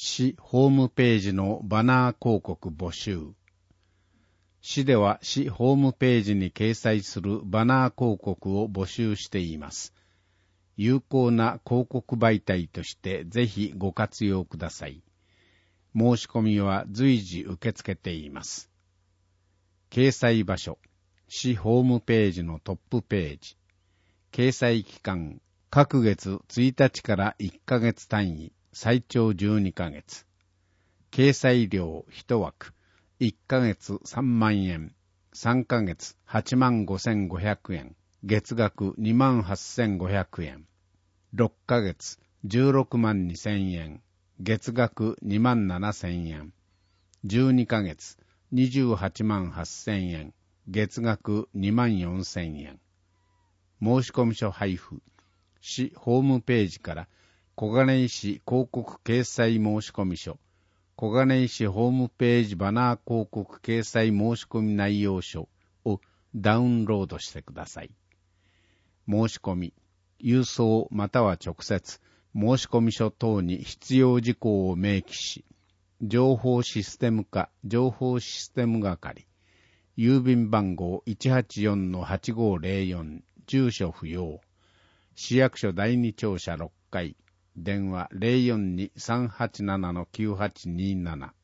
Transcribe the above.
市ホームページのバナー広告募集。市では市ホームページに掲載するバナー広告を募集しています。有効な広告媒体としてぜひご活用ください。申し込みは随時受け付けています。掲載場所、市ホームページのトップページ。掲載期間、各月1日から1ヶ月単位、最長12ヶ月。掲載料1枠、1ヶ月3万円、3ヶ月85,500円、月額28,500円。6ヶ月16万2,000円、月額27,000円。12ヶ月28万8,000円、月額24,000円。申込書配布、市ホームページから小金井市広告掲載申込書、小金井市ホームページバナー広告掲載申込内容書をダウンロードしてください。申し込み、郵送または直接、申込書等に必要事項を明記し、情報システム課情報システム係、郵便番号 184-8504、住所不要、市役所第二庁舎6階、電話 042-387-9827